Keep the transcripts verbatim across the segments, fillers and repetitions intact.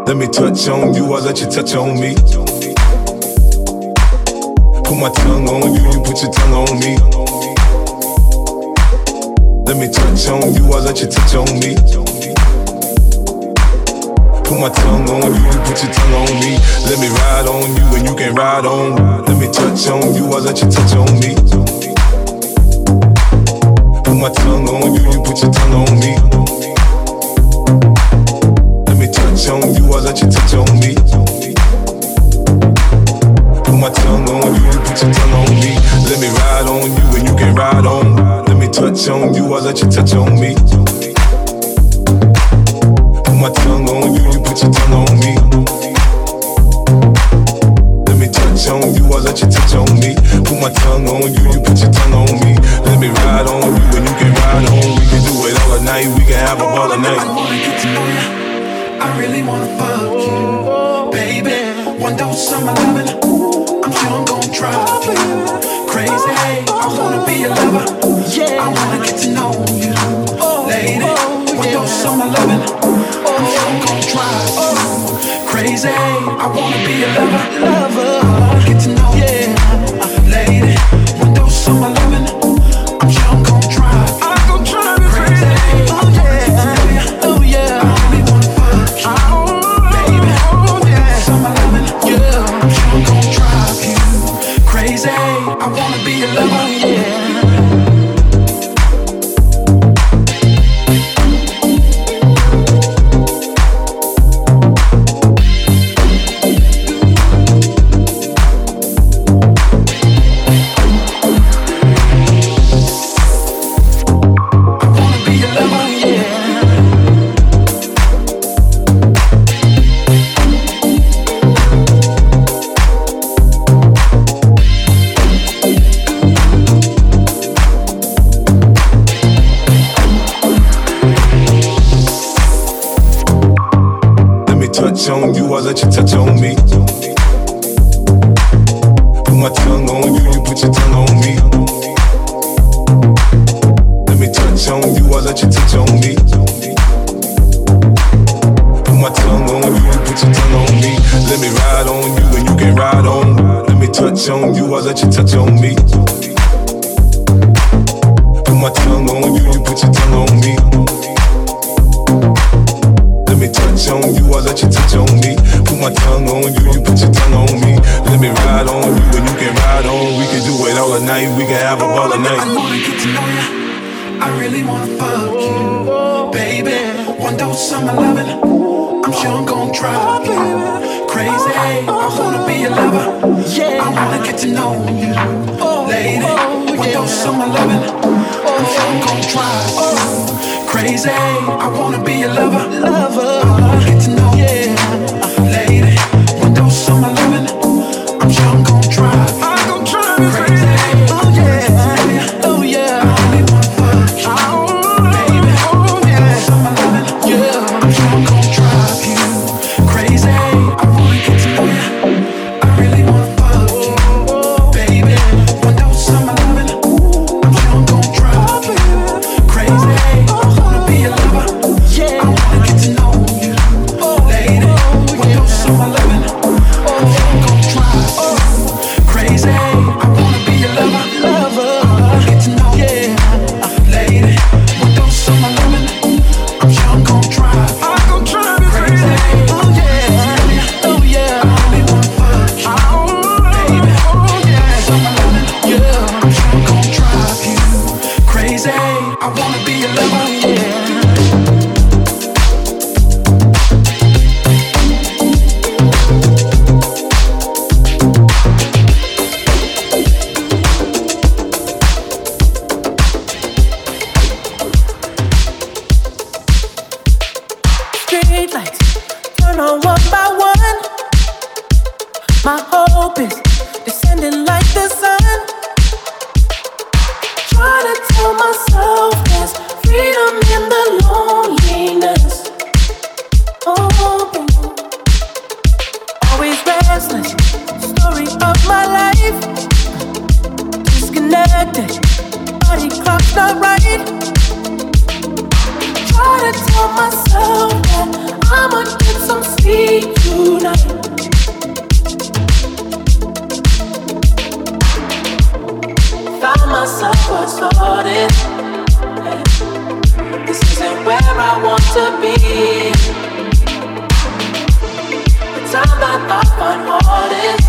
Let me touch on you, I let you touch on me. Put my tongue on you, you put your tongue on me. Let me touch on you, I let you touch on me. Put my tongue on you, you put your tongue on me. Let me ride on you and you can ride on. Let me touch on you, I let you touch on me. Put my tongue on you, you put your tongue on me. Let me touch on you, I let you touch on me. Put my tongue on you, you put your tongue on me. Let me ride on you and you can ride on. Let me touch on you, I let you touch on me. Put my tongue on you, you put your tongue on me. Let me touch on you, I let you touch on me. Put my tongue on you, you put your tongue on me. Let me ride on you and you can ride on. We can do it all night, we can have a ball at night. I wanna get to know you, I really wanna fuck you, baby. One dose of my loving, I'm sure I'm gon' drive you crazy. I wanna be a lover, I wanna get to know you, lady. One dose of my loving, I'm sure I'm gon' drive you crazy. I wanna be a lover, I wanna get to know you, lady. One dose of my loving, I'm sure I'm gon' drive you. I'm gon' drive you crazy. Oh yeah, oh yeah. I really wanna fuck you, baby. One dose of my loving, yeah. I'm sure I'm gon' drive you crazy. I wanna be a lover, yeah. On you, I let you touch on me. Put my tongue on you, you put your tongue on me. Let me touch on you, I let you touch on me. Put my tongue on you, you put your tongue on me. Let me ride on you and you can ride on. Let me touch on you, I let you touch on me. Put my tongue on you, you put your tongue on me. Let me touch on you, I let you touch on me. Put my tongue on you, you put your tongue on me. Let me ride on you and you can ride on. We can do it all night, we can have a ball at night. I wanna get to know you, I really wanna fuck you, baby. One dose of my loving, I'm sure I'm gon' drive you crazy. I wanna be a lover, I wanna get to know you, lady. One dose of my loving, I'm sure I'm gon' drive you crazy. I wanna be a lover, I wanna get to know you, lady. One dose of my loving, I'm sure I'm gon' drive you crazy. Oh yeah, oh yeah. I really wanna fuck you, baby. One dose of my loving, yeah. I'm sure I'm gon' drive you crazy. I wanna get to know you, I really wanna fuck you, baby. One dose of my loving, I'm sure I'm gon' drive you crazy. I wanna be a lover, I wanna get to know you, lady. One dose of my loving, I'm sure I'm gon' drive you crazy. I wanna be a lover, I wanna get to know you, lady. One dose of my loving, I'm sure I'm gon' drive you crazy. Oh yeah, oh yeah. I really wanna fuck you, baby. One dose of my loving, yeah. I'm sure I'm gon' drive you crazy. I wanna be a lover, yeah. Street lights turn on one by one. My hope is descending like the sun. Try to tell myself there's freedom in the loneliness. Oh, always restless. Story of my life. Disconnected. Body clock's not right. Try to tell myself that I'ma get some sleep I want to be. The time that I find hardest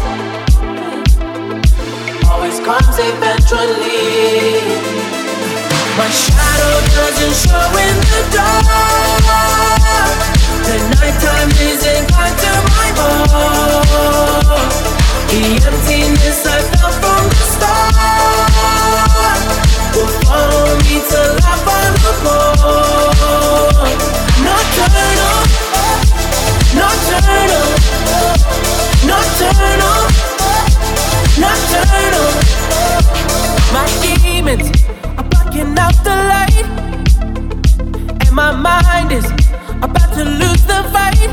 always comes eventually. My shadow doesn't show in the dark. The nighttime isn't kind to my heart. The emptiness I felt from the start will follow me till I find the more. Nocturnal, nocturnal, nocturnal, nocturnal. My demons are blocking out the light, and my mind is about to lose the fight.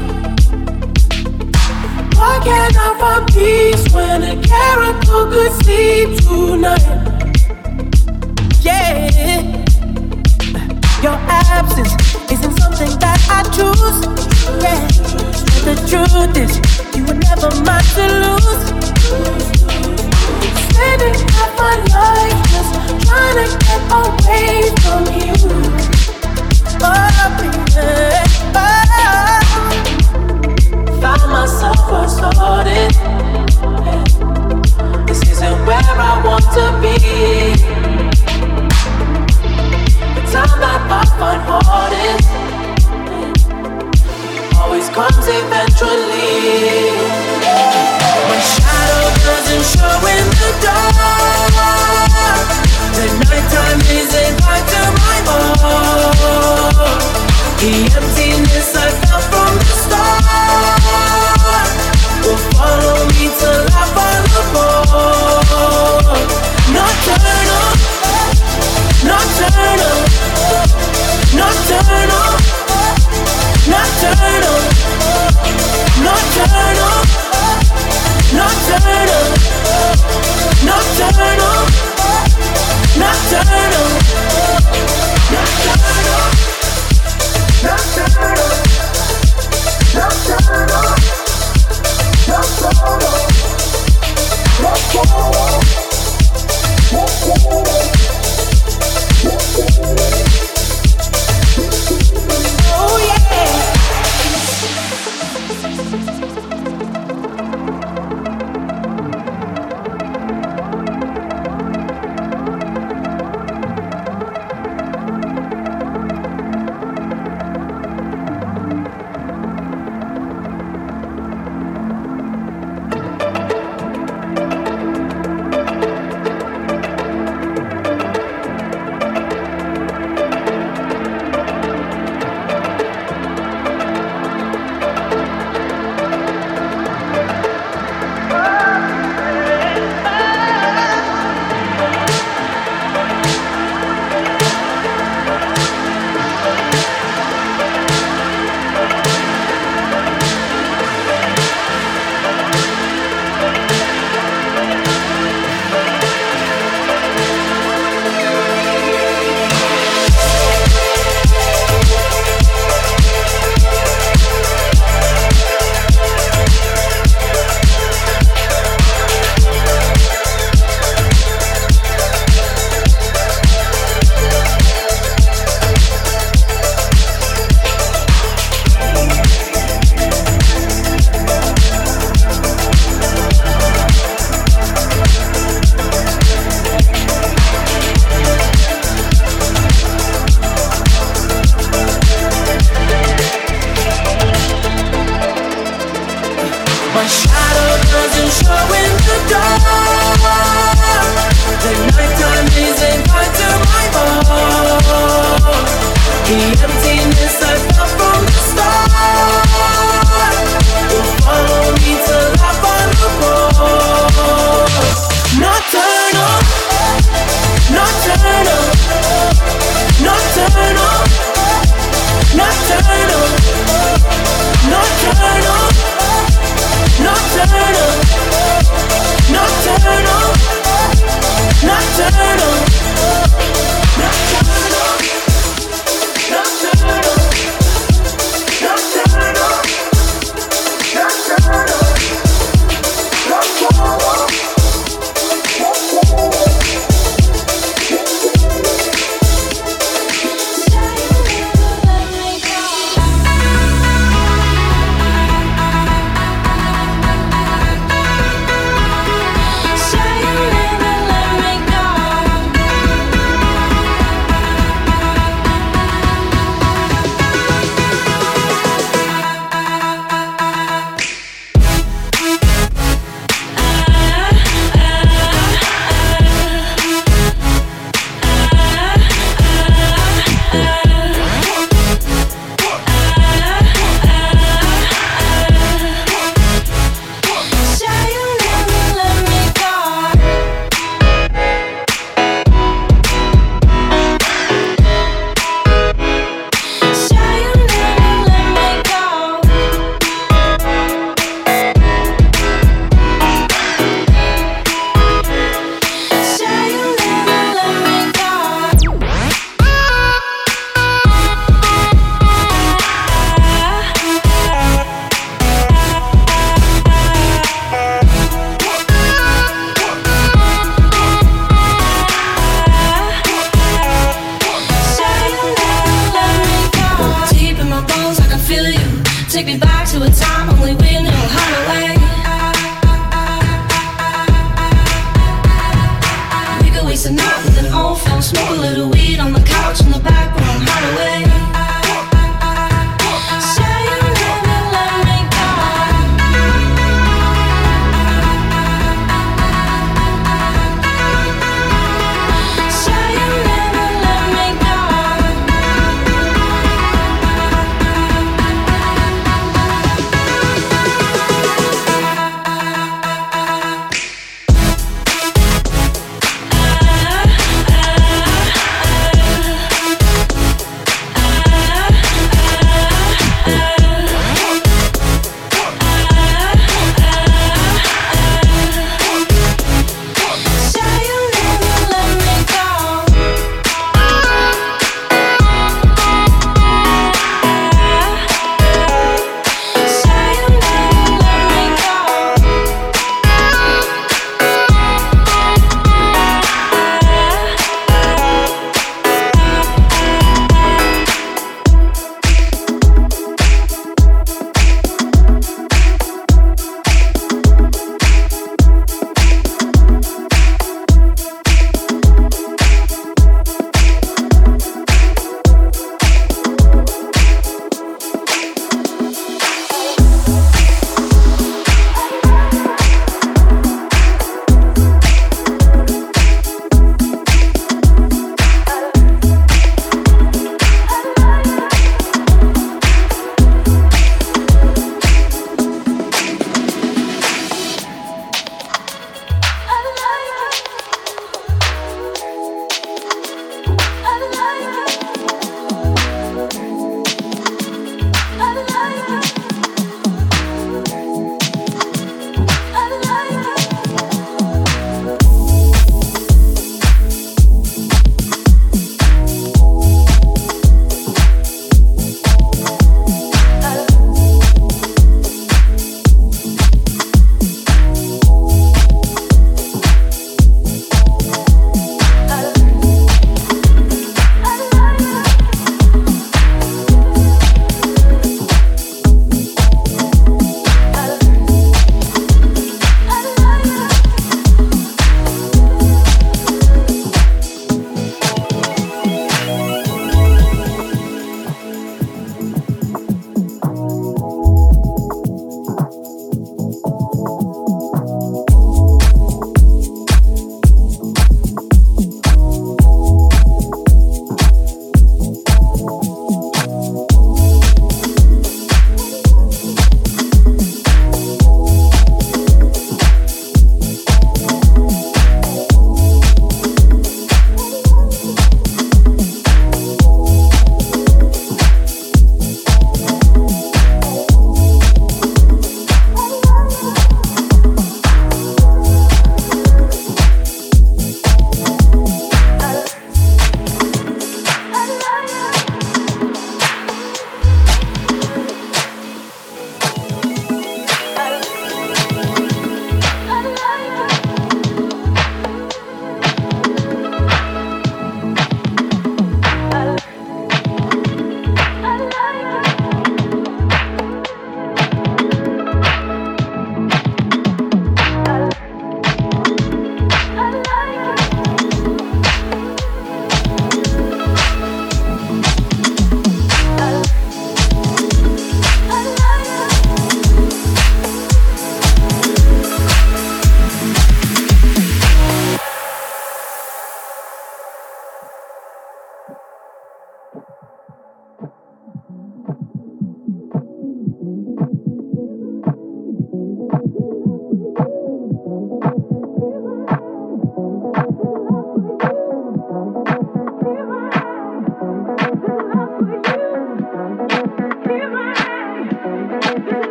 Why can't I find peace when a character could sleep tonight? Yeah, your absence isn't something that I choose. Yeah, but the truth is, you were never mine to lose. Spending half my life just trying to get away from you. Oh, baby, oh. Found myself assaulted. This isn't where I want to be. The time that I find hardest always comes eventually. My shadow doesn't show in the dark. The nighttime isn't kind to my heart. The emptiness I felt from the start will follow me till I find the more. Nocturnal, nocturnal, nocturnal, nocturnal, nocturnal, nocturnal, nocturnal, nocturnal, nocturnal. Nocturnal, nocturnal, nocturnal, nocturnal, nocturnal, oh yeah. Nocturnal, nocturnal, nocturnal.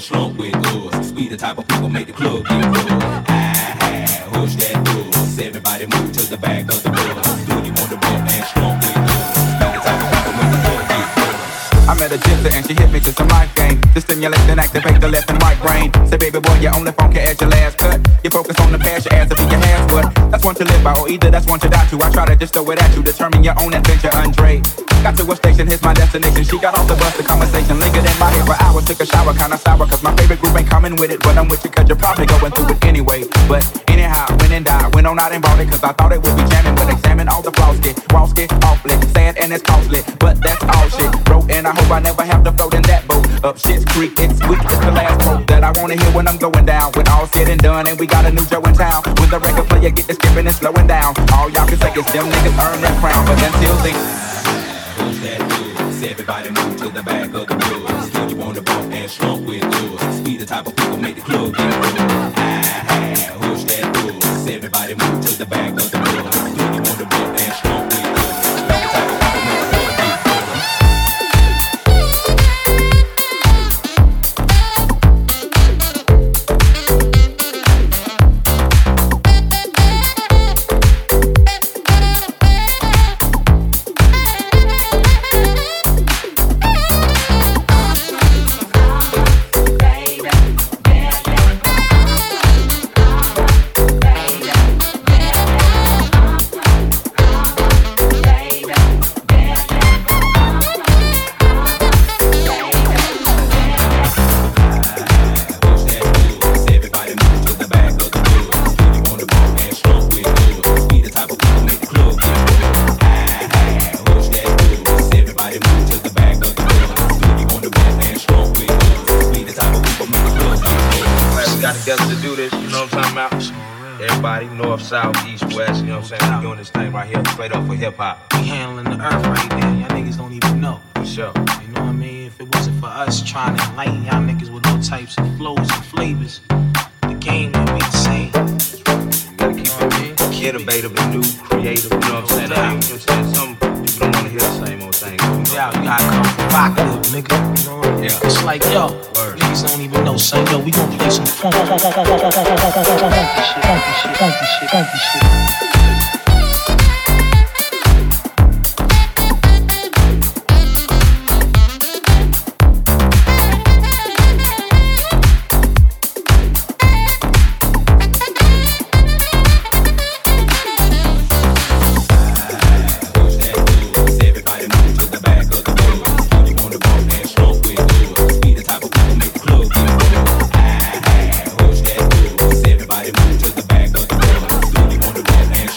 slump with us. We the type of people make the club get full. Ah, push that bus. Everybody move to the back of the bus. Do you want to bump and slump with us? We the type of people make the club get full. I met a gypsy and she hit me to some life game. To stimulate and activate the left and right brain. Say, baby boy, you only funky at your last cut. You focus on the past, your ass will be your hands, but that's one to live by, or either that's one to die to. I try to just throw it at you, determine your own adventure, Andre. Got to a station, here's my destination. She got off the bus, the conversation lingered in my head for hours. Took a shower, kinda sour, cause my favorite group ain't coming with it. But I'm with you, cause you're probably going through it anyway. But anyhow, when and die, went on out and bought it, cause I thought it would be jamming. But examine all the flaws, get walls get awfully sad and it's costly. But that's all shit, bro, and I hope I never have to float in that boat. Up shit's creek, it's sweet, it's the last quote that I wanna hear when I'm going down. When all said and done, and we got a new Joe in town. When the record player get to skipping and slowing down, all y'all can say is them niggas earn that crown. But until then, who's that bus? Everybody move to the back of the bus. Do you want to bump and slump with us? We the type of people make the club get full. Ah, who's that bus? Everybody move to the back of the bus. Do you want to bump and slump with us? We the type of people make the club get full. South, east, west, you know what I'm saying? We doing this thing right here, straight up for hip hop. We handling the earth right now. Y'all niggas don't even know. For sure. You know what I mean? If it wasn't for us trying to enlighten y'all niggas with all types of flows and flavors, the game would be the same. You gotta keep it I mean? innovative and new, creative, you know what I'm saying? No I, you know what I'm saying? Some people don't want to hear the same old thing. You know? Yeah, you gotta come provocative, nigga. You know what I mean? Yeah. It's like, yo, Word. Niggas don't even know, son. Yo, we gonna play some funk, funk, funk, funk, funk, funk, funk, funk, funk, funk, funky shit, funky shit, funky shit, funky shit. Everybody move to the back of the bus. Do you want to bump and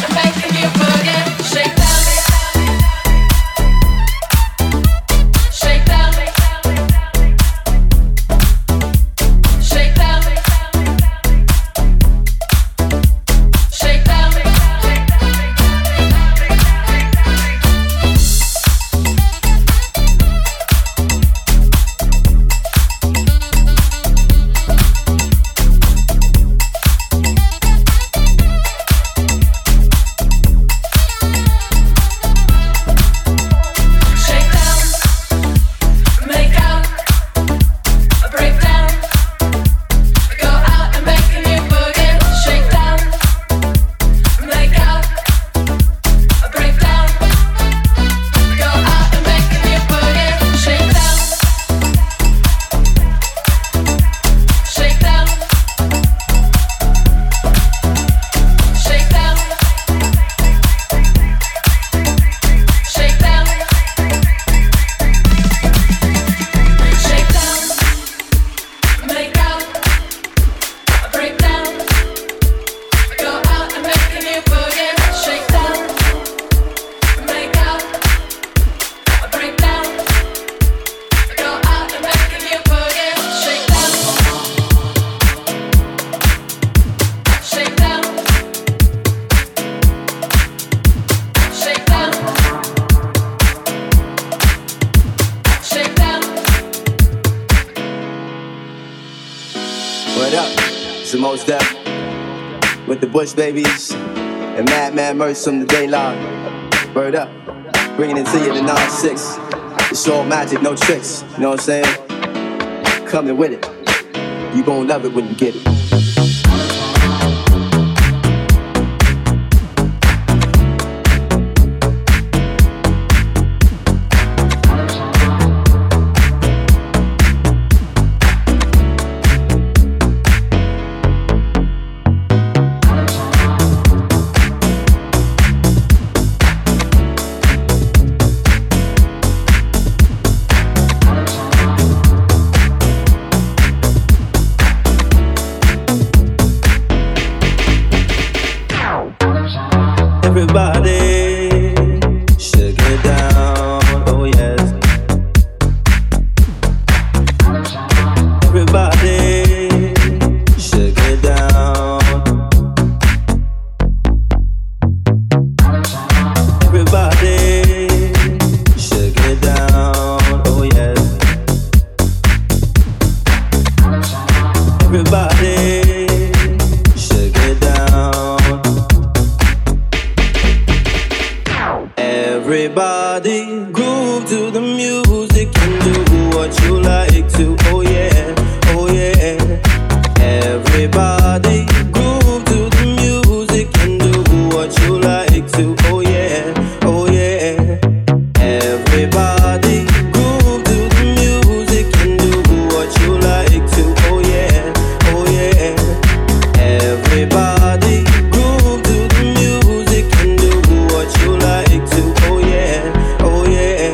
It's the Mos Def with the Bush Babies and Mad Mad Merce from the Daylight. Word up, bringing it to you the nine six. It's all magic, no tricks. You know what I'm saying? Coming with it. You gon' love it when you get it. Everybody should get down, oh yes. Everybody should get down. Everybody should get down, oh yes. Everybody should get down. Everybody groove to the music and do what you like to. Oh yeah, oh yeah. Everybody groove to the music and do what you like to. Oh yeah, oh yeah. Everybody groove to the music and do what you like to. Oh yeah, oh yeah. Everybody groove to the music and do what you like to. Oh yeah, oh yeah.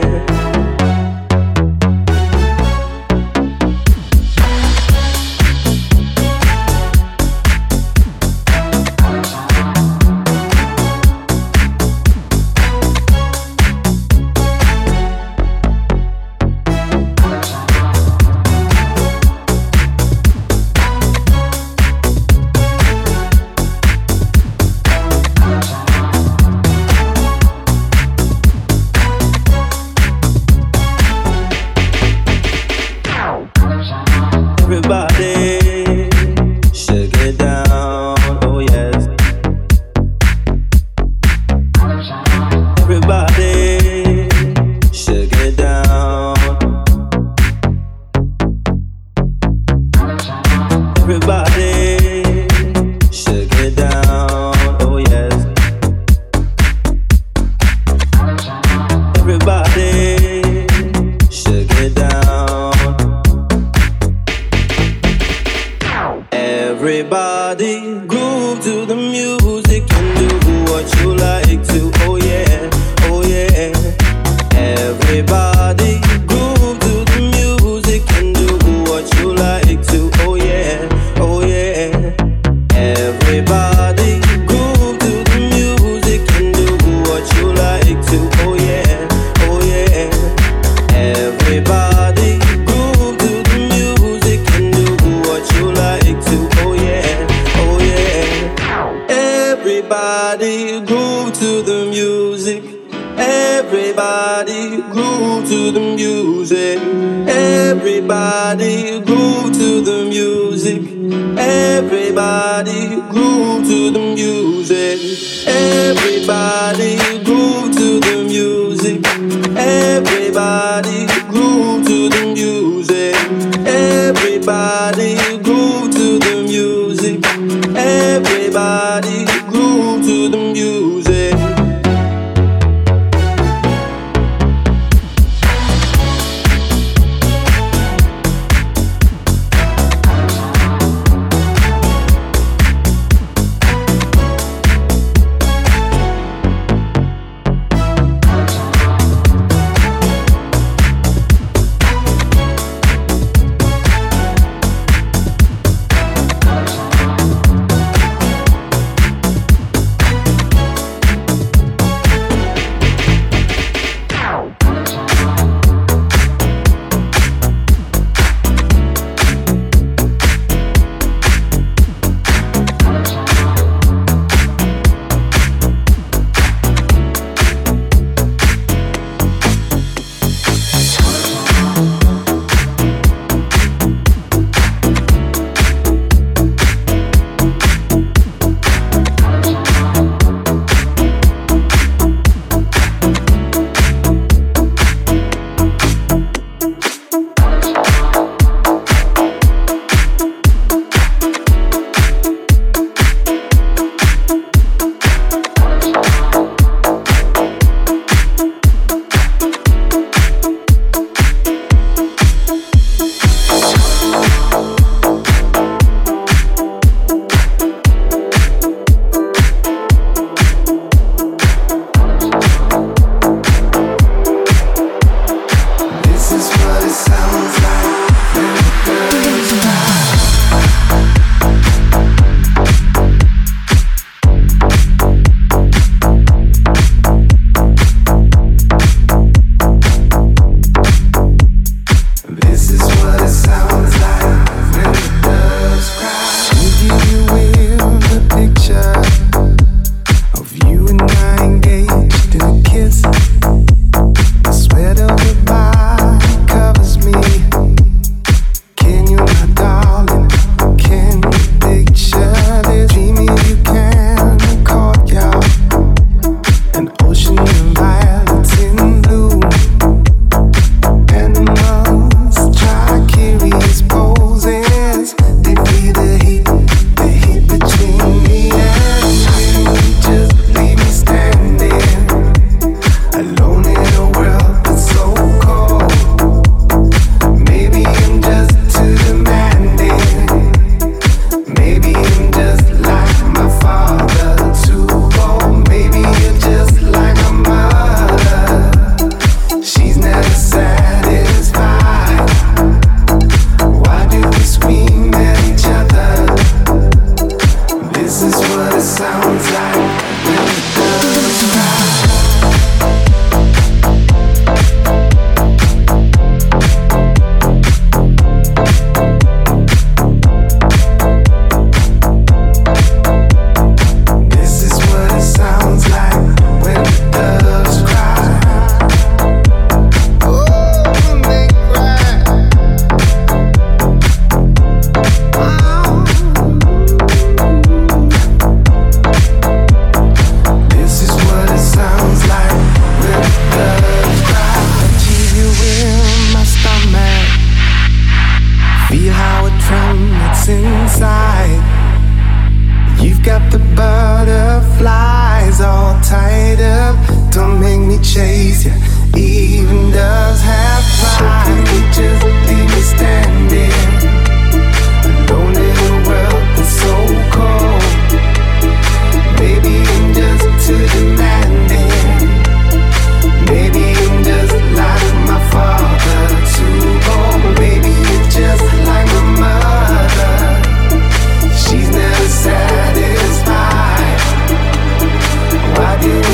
Everybody groove to the music. Everybody groove to the music. Everybody groove to the music. Everybody groove to the music. Everybody groove to the music. Everybody groove to the music. Everybody groove to the music. Everybody groove to the music.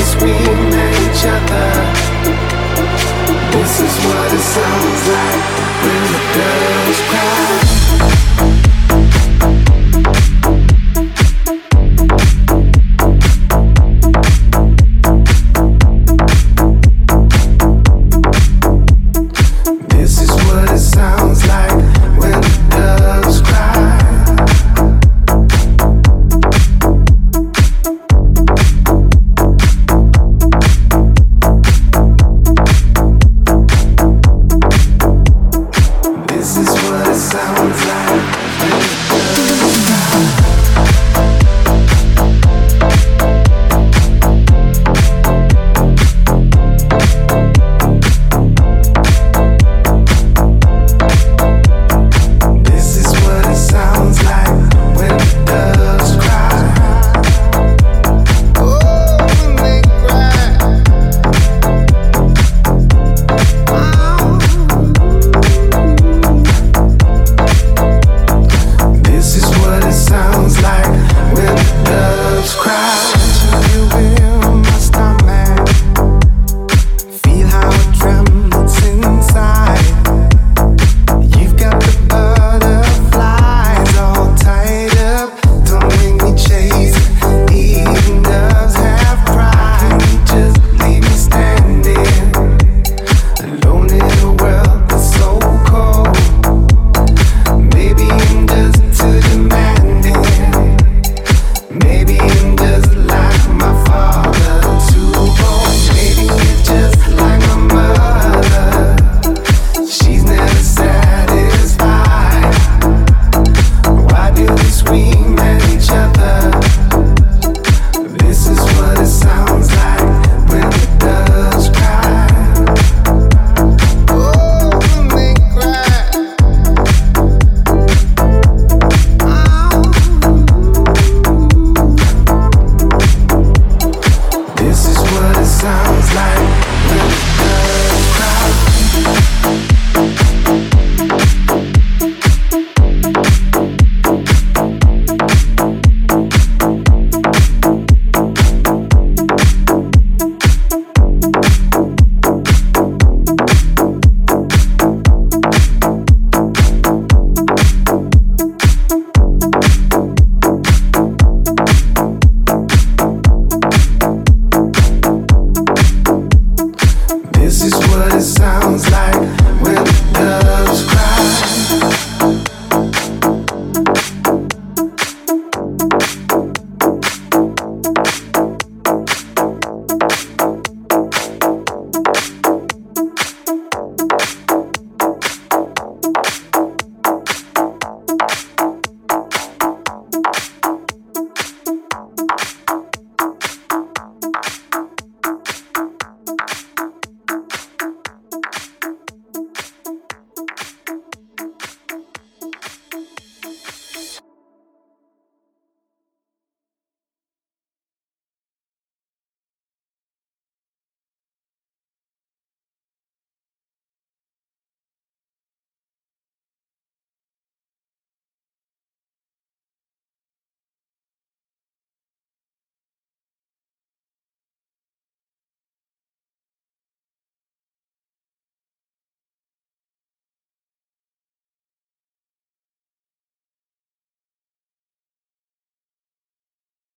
This is what it sounds like.